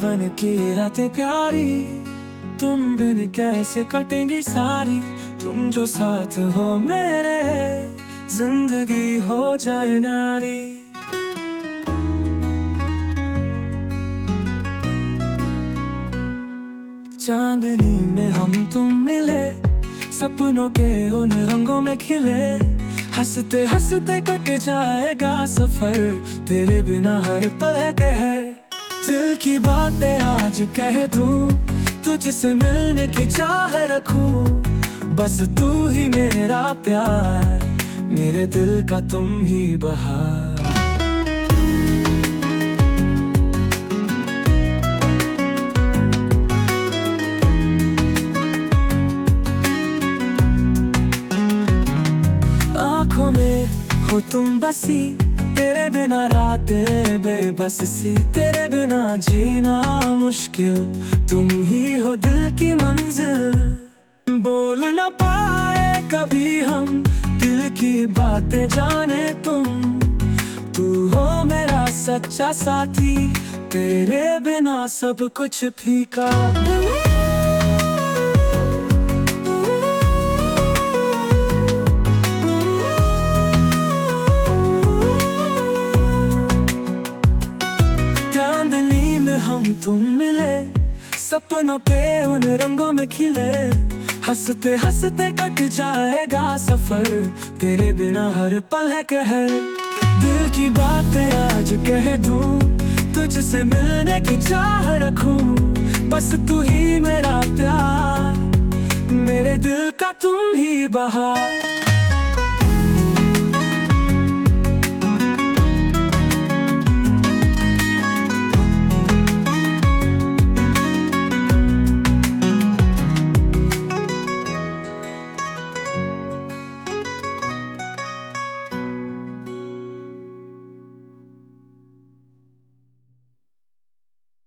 सुहान की रातें प्यारी, तुम बिन कैसे कटेंगी सारी। तुम जो साथ हो मेरे, जिंदगी हो जाए नारी। चांदनी में हम तुम मिले, सपनों के उन रंगों में खिले। हंसते हंसते कट जाएगा सफर, तेरे बिना हर पल है। दिल की बातें आज कह दूं, तुझसे मिलने की चाह रखूं। बस तू ही मेरा प्यार, मेरे दिल का तुम ही बहार। आँखों में हो तुम बसी, तेरे बिना रातें बेबस सी। तेरे बिना जीना मुश्किल, तुम ही हो दिल की मंजिल। बोल न पाए कभी हम, दिल की बातें जाने तुम। तू हो मेरा सच्चा साथी, तेरे बिना सब कुछ फीका। हम तुम मिले, सपनों पे उन रंगों में खिले। हंसते हंसते कट जाएगा सफर, तेरे बिना हर पल है कहर। दिल की बातें आज कह दूं, तुझसे मिलने की चाह रखूं। बस तू ही मेरा प्यार, मेरे दिल का तुम ही बहार।